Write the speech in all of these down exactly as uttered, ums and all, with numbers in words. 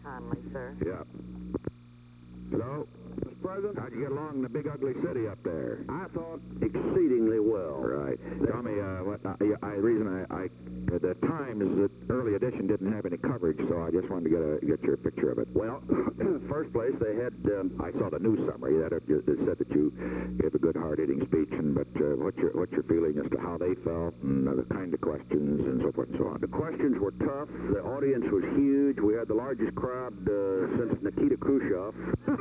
Conley, sir. Yeah. Hello? Mister President? How'd you get along in the big ugly city up there? I thought exceedingly well. Right. Tell me, uh, what, uh, yeah, I, reason I, I, uh, the Times, the early edition didn't have any coverage, so I just wanted to get a, get your picture of it. Well, first place, they had, um, I saw the news summary. That it, it said that you gave a good hard-hitting speech, and but uh, what's your what's your feeling as to how they felt and uh, the kind of questions and so forth and so on? the questions were tough. The audience was huge. We had the largest crowd uh, since Nikita Khrushchev.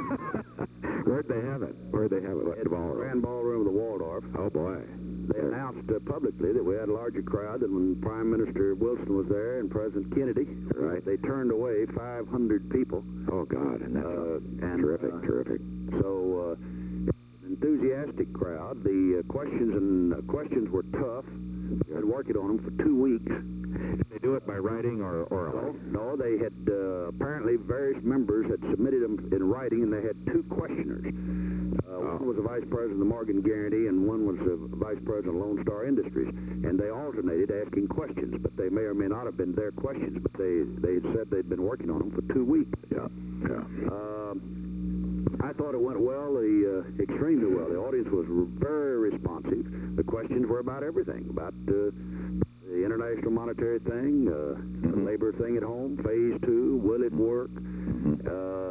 Where'd they have it? Where'd they have it? What, At the Grand Ballroom of the Waldorf. Oh, boy. They announced uh, publicly that we had a larger crowd than when Prime Minister Wilson was there and President Kennedy. Right. They turned away five hundred people. Oh, God. And that's Uh, and, terrific, uh, terrific. So, uh, enthusiastic crowd. The uh, questions and uh, questions were tough. We had working on them for two weeks. Did they do it by writing or orally? No, no, they had uh, apparently various members had submitted them in writing, and they had two questioners. Uh, Oh. One was the vice president of the Morgan Guarantee, and one was the vice president of Lone Star Industries. And they alternated asking questions, but they may or may not have been their questions. But they they had said they'd been working on them for two weeks. Yeah, yeah. Uh, I thought it went well, the, uh, extremely well. The audience was very responsive. The questions were about everything, about uh, the international monetary thing, uh, Mm-hmm. the labor thing at home, phase two, will it work? Mm-hmm.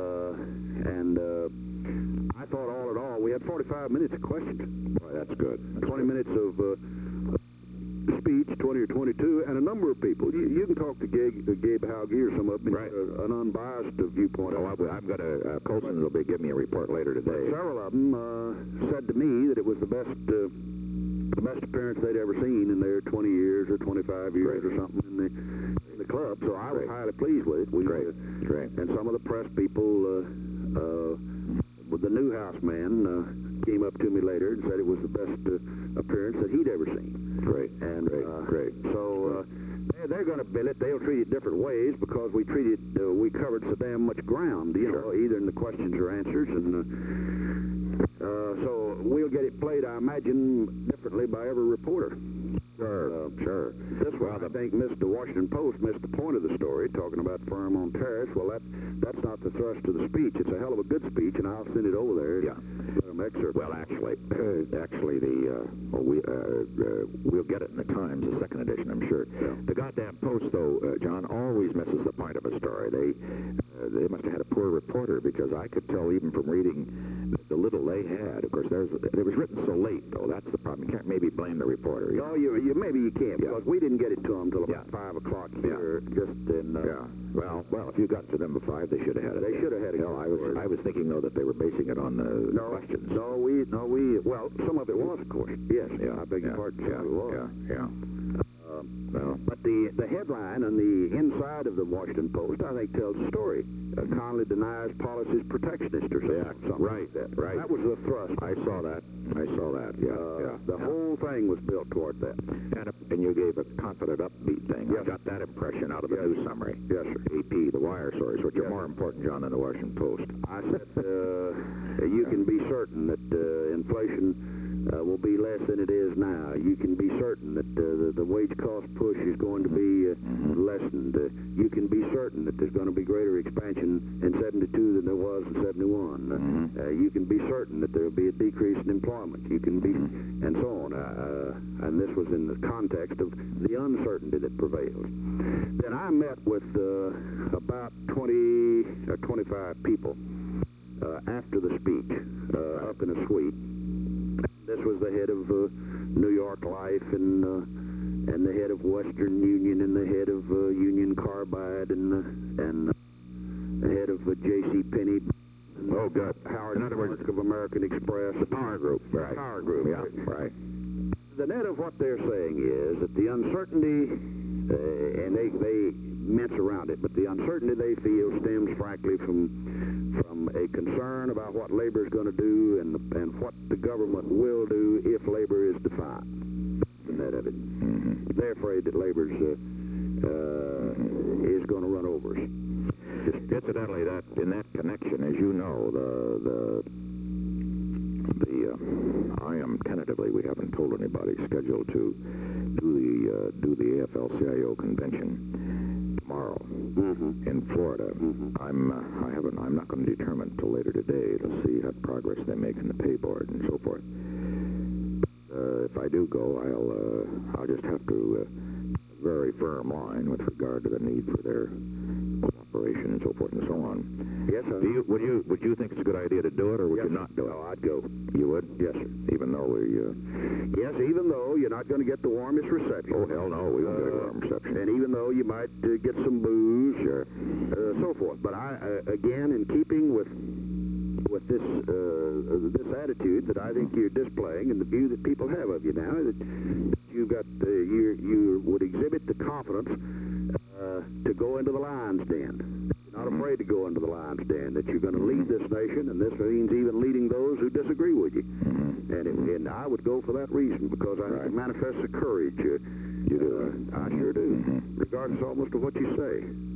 Uh, and uh, I thought all in all, we had forty-five minutes of questions. Boy, that's good. That's twenty good. minutes of uh, speech, twenty or twenty-two, and a number of people. You, you can talk to Gabe, uh, Gabe Hauge or some of them, Right. uh, an unbiased viewpoint. Oh, I, I'm going to, uh, Colson will be giving me a report later today. Several of them uh, said to me that it was the best uh, the best appearance they'd ever seen in their twenty years or twenty-five years Great. or something in the, in the club. So I was Great. highly pleased with it. We, Great, uh, great. And some of the press people, uh, uh, with the Newhouse man, uh, came up to me later and said it was the best uh, appearance that he'd ever seen. Great, And great, uh, great. So uh, they're, they're going to bill it. They'll treat it different ways because we treated, uh, we covered so damn much ground, you Sure. know, either in the questions or answers. And uh, uh, so we'll get it played, I imagine, differently by every reporter. Sure, Uh, sure. This one, I think, missed the Washington Post, missed the point of the story, talking about firm on tariffs. Well, that that's not the thrust of the speech. It's a hell of a good speech, and I'll send it over there. Yeah. Let them excerpt. Well, actually, uh, actually, the uh, well, we uh, uh, we'll get it in the Times, the second edition, I'm sure. Yeah. The goddamn Post, though, uh, John, always misses the point of a story. They uh, they must have had a poor reporter because I could tell even from reading the little they had. Of course, there's it was written so late, though. That's the problem. You can't maybe blame the reporter. You No, you, you maybe you can't Yeah. because we didn't get it to them till about Yeah. five o'clock Yeah. here. Just in. Uh, Yeah. Well, well, if you got to them by five, they should have had it. They should have had it. No, I was, I was thinking though that they were basing it on the No, questions. no, we, no, we. Well, some of it was, of course. Yes, Yeah, I beg your yeah, pardon. Yeah, Some of it was. yeah, yeah. Um, Well, But the, the headline on the inside of the Washington Post, I think, tells the story. Uh, Conley denies policies protectionist or something. Yeah, something right, like that. right. That was the thrust. I saw that. I saw that. Yeah, Uh, yeah. the yeah. whole thing was built toward that. And, a, and you gave a confident, upbeat thing. Yes. I got that impression out of the Yes. news summary. Yes, sir. A P, the wire stories, which Yes. are more important, John, than the Washington Post. I said uh, you can be certain that uh, inflation uh, will be less than it is now. You can be certain that uh, the, the wage cost push is going to be uh, Mm-hmm. lessened. Uh, you can be certain that there's going to be greater expansion in seventy-two than there was in seventy-one. Uh, Mm-hmm. uh, you can be certain that there will be a decrease in employment. You can be, Mm-hmm. and so on. Uh, and this was in the context of the uncertainty that prevails. Then I met with uh, about twenty or twenty-five people uh, after the speech uh, up in a suite. This was the head of uh, New York Life and uh, and the head of Western Union and the head of uh, Union Carbide and uh, and uh, the head of uh, J C Penney. Oh, good. Howard In other words, Clark of American Express. the power group. Right. Power group. Yeah, right. The net of what they're saying is that the uncertainty, uh, and they, they mince around it, but the uncertainty they feel stems frankly from from a concern about what labor is going to do and, and what the government will do if labor is defined. The net of it. Mm-hmm. They're afraid that labor's uh, uh, is going to run over us. Incidentally, that in that connection, as you know, the the the uh, I am tentatively, we haven't told anybody, scheduled to do the uh, do the A F L C I O convention tomorrow Mm-hmm. in Florida, Mm-hmm. Mm-hmm. I'm uh, I haven't I'm not going to determine until later today to see what progress they make in the pay board and so forth. Uh, if I do go, I'll uh, I'll just have to uh, very firm line with regard to the need for their cooperation and so forth and so on. Yes, sir. Do you would you would you think it's a good idea to do it, or would Yes, you not do it? No, I'd go. You would? Yes, sir. Even though we. Uh, Yes, even though you're not going to get the warmest reception. oh hell no, we won't get a Uh, warm reception. And even though you might uh, get some booze, Sure. uh, so forth. But I, uh, again, in keeping with with this uh, this attitude that I think you're displaying and the view that people have of you now, that you've got uh, you you would exhibit the confidence uh, to go into the lion's den. You're not afraid to go into the lion's den. That you're going to lead this nation, and this means even leading those who disagree with you. Mm-hmm. And it, and I would go for that reason because I think it manifests a courage. Uh, You do. uh, I sure do, Mhm. regardless almost of what you say.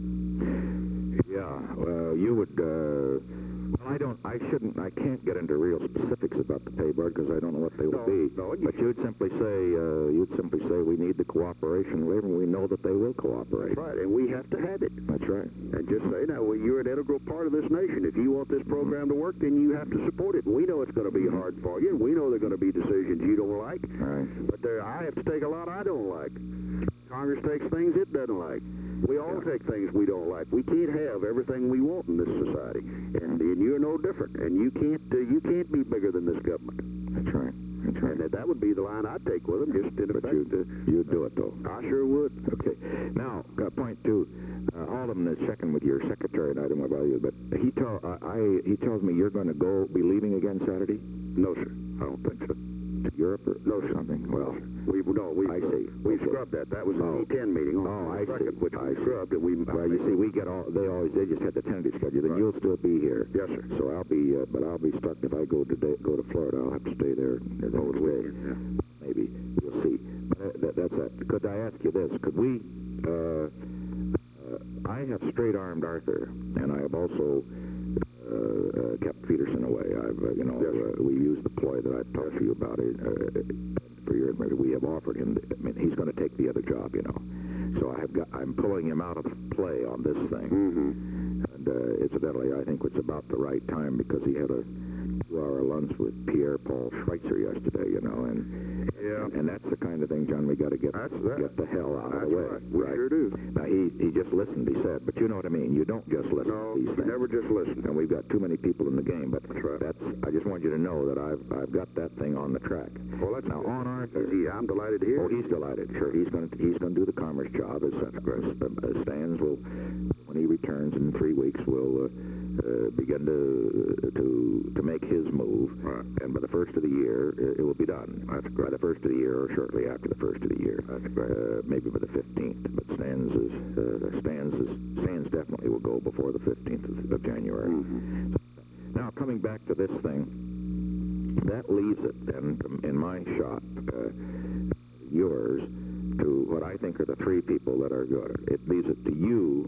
Yeah, well, you would, uh, well, I don't, I shouldn't, I can't get into real specifics about the pay board because I don't know what they will No, be. no, you but you'd simply say, uh, you'd simply say we need the cooperation of and we know that they will cooperate. That's right, and we have to have it. That's right. And just say, now, well, you're an integral part of this nation. If you want this program to work, then you have to support it. And we know it's going to be hard for you, and we know there are going to be decisions you don't like. All right. But there, I have to take a lot I don't like. Congress takes things it doesn't like. We all Yeah. take things we don't like. We can't have everything we want in this society, and, and you're no different. And you can't uh, you can't be bigger than this government. That's right. That's right. And that, that would be the line I'd take with them. Just in But effect, you, uh, you'd do it, though. I sure would. Okay. Now, uh, point two. Uh, Alderman is checking with your secretary, and I don't know about you, but he tell I, I he tells me you're going to go be leaving again Saturday No, sir. I don't think so. to Europe or No, sir. something. Well, We no, we I see. we Okay. scrubbed that. That was Oh. an E ten meeting on Oh, I the second, see. which I we see. scrubbed, and we. well, you see, we get all they always they just had the tentative schedule. Then Right. you'll still be here. Yes, sir. So I'll be, uh, but I'll be stuck if I go to go to Florida. I'll have to stay there the Oh, next the day. weekend, yeah. Maybe we'll see. But uh, that, that's that. Could I ask you this? Could we? Uh, uh, I have straight-armed Arthur, and I have also uh, uh, kept Peterson away. I've, uh, you know, Yes. uh, we used the ploy that I talked to you about it. Uh, for your admittance, we have offered him. I mean, he's going to take the other job, you know. So I have got. I'm pulling him out of play on this thing. Mm-hmm. And uh, incidentally, I think it's about the right time because he had a two-hour lunch with Pierre Paul Schweitzer yesterday, you know, and Yeah. and that's the kind of thing, John, we got to get That's that. get the hell out That's of the way. right. We sure do. Now he he just listened. He said, but you know what I mean. You don't just listen No, to these you things. never just listen. And we've got too many people in the game. But That's right. that's. I just want you to know that I've I've got that thing on the track. Well, that's Now good. on Arthur. Is he, I'm delighted to hear. Oh, he's delighted. Sure, he's going to he's going to do the commerce job. As, as, as Stans will, when he returns in three weeks, will uh, uh, begin to to to make his move. Right. And by the first of the year, it, it will be done. That's by the first of the year, or shortly after the first of the year. That's great. Uh, maybe by the fifteenth. But Stans is uh, Stans is Stans definitely will go before the fifteenth of, of January. Mm-hmm. Now coming back to this thing, that leaves it then in my shop, uh, yours, to what I think are the three people that are good. It leaves it to you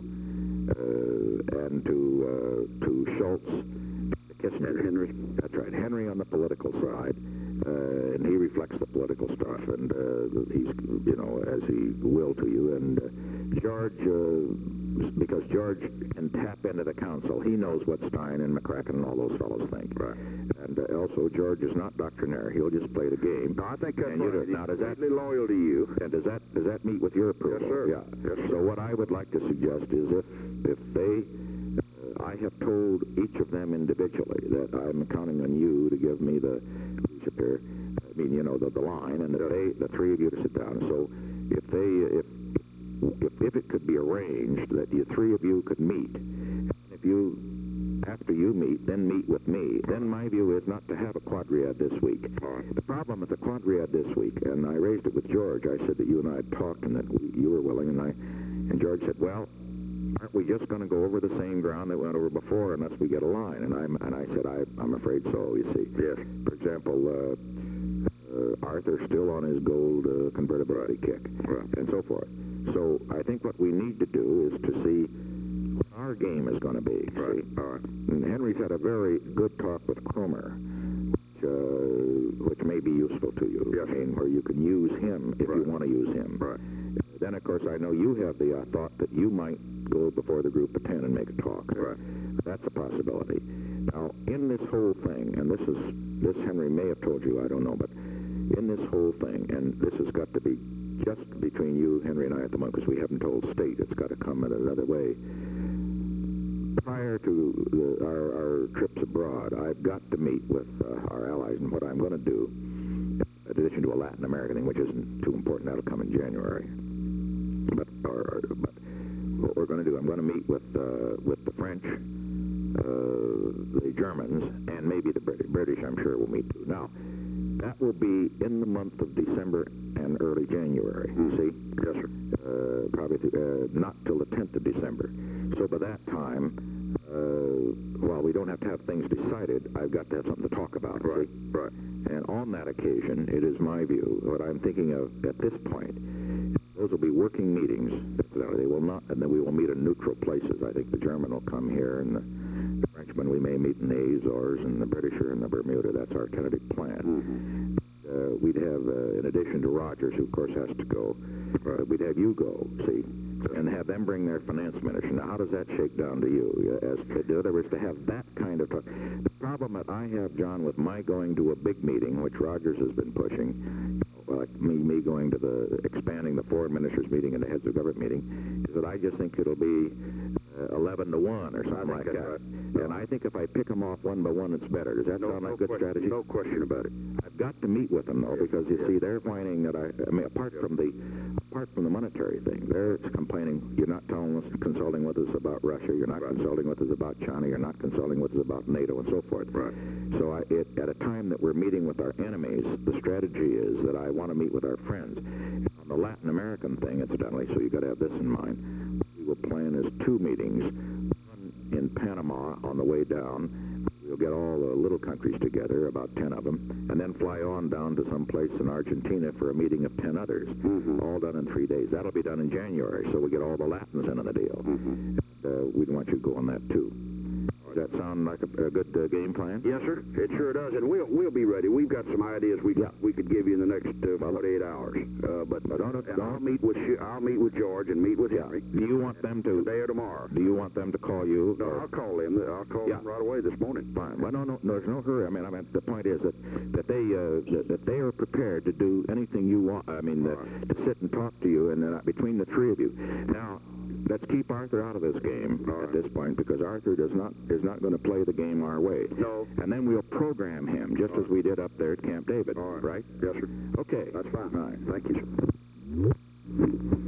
uh, and to uh, to Schultz, Kissinger, Henry. That's right, Henry on the political side, uh, and he reflects the political stuff, and uh, he's you know as he will to you, and uh, George. Uh, Because George can tap into the council. He knows what Stein and McCracken and all those fellows think. Right. And uh, also, George is not doctrinaire. He'll just play the game. No, I think that's And you right. do- now, does that- He's completely loyal to you. And does that does that meet with your approval? Yes, sir. Yeah. Yes, sir. So what I would like to suggest is if if they, uh, I have told each of them individually that I'm counting on you to give me the leadership here. I mean, you know, the, the line, and that they, the three of you, to sit down. So if they if If, if it could be arranged that the three of you could meet, if you, after you meet, then meet with me, then my view is not to have a quadriad this week. The problem with the quadriad this week, and I raised it with George, I said that you and I had talked and that we, you were willing, and I, and George said, well, aren't we just going to go over the same ground that we went over before unless we get a line? And I'm and I said, I, I'm afraid so, you see. Yes. For example, uh, uh, Arthur's still on his gold uh, convertibility kick, Right. and so forth. So I think what we need to do is to see what our game is going to be. Right. See? All right. And Henry's had a very good talk with Cromer, which, uh, which may be useful to you. Yes. I mean, where you can use him if you Right. want to use him. Right. Then, of course, I know you have the uh, thought that you might go before the group of ten and make a talk. Right. that's a possibility. Now, in this whole thing, and this is, this Henry may have told you, I don't know, but in this whole thing, and this has got to be just between you, Henry, and I at the moment, because we haven't told state. It's got to come in another way. Prior to the, our, our trips abroad, I've got to meet with uh, our allies, and what I'm going to do, in addition to a Latin American thing, which isn't too important, that'll come in January. But, or, but what we're going to do, I'm going to meet with uh, with the French, uh, the Germans, and maybe the British. British, I'm sure, will meet too. Now, that will be in the month of December and early January. You see? Yes, sir. Uh, probably th uh, not till the tenth of December. So by that time, uh, while we don't have to have things decided, I've got to have something to talk about. Right, see? right. And on that occasion, it is my view, what I'm thinking of at this point, those will be working meetings. They will not, and then we will meet in neutral places. I think the German will come here, and the, the Frenchman we may meet in the Azores, and the British are in the Bermuda. That's our tentative plan. Mm-hmm. Uh, we'd have, uh, in addition to Rogers, who of course has to go, uh, we'd have you go, see, and have them bring their finance minister. Now, how does that shake down to you? As in other words, to have that kind of talk. The problem that I have, John, with my going to a big meeting, which Rogers has been pushing, like me, me going to the expanding the foreign ministers meeting and the heads of government meeting, is that I just think it'll be uh, eleven to one or something like that. Right. And I think if I pick them off one by one, it's better. Does that no, sound like no a good question, strategy? No question about it. I've got to meet with them though, because you yes. see, they're whining that I. I mean, apart from the apart from the monetary thing, they're complaining. You're not telling us, consulting with us about Russia. You're not right. consulting with us about China. You're not consulting with us about NATO and so forth. Right. So I, it, at a time that we're meeting with our enemies, the strategy is that I want to meet with our friends. On the Latin American thing, incidentally, so you've got to have this in mind. What we will plan is two meetings. One in Panama on the way down. We'll get all the little countries together, about ten of them, and then fly on down to some place in Argentina for a meeting of ten others, mm-hmm. all done in three days. That'll be done in January, so we get all the Latins in on the deal. Mm-hmm. And, uh, we'd want you to go on that, too. Does that sound like a, a good uh, game plan? Yes, sir. It sure does, and we'll we'll be ready. We've got some ideas we yeah. we could give you in the next uh, forty-eight hours. Uh, but but don't, and don't, I'll meet with you, I'll meet with George and meet with yeah. Henry. Do you want them to today or tomorrow? Do you want them to call you? No, or? I'll call them. I'll call yeah. them right away this morning. Fine. Well, no, no, no, there's no hurry. I mean, I mean, the point is that that they uh, that, that they are prepared to do anything you want. I mean, uh, right. to sit and talk to you, and uh, between the three of you. Now, let's keep Arthur out of this game All at right. this point, because Arthur does not is not going to play the game our way. No. And then we'll program him just All as we did up there at Camp David. All right. Right? Yes, sir. Okay. That's fine. All right. Thank you, sir.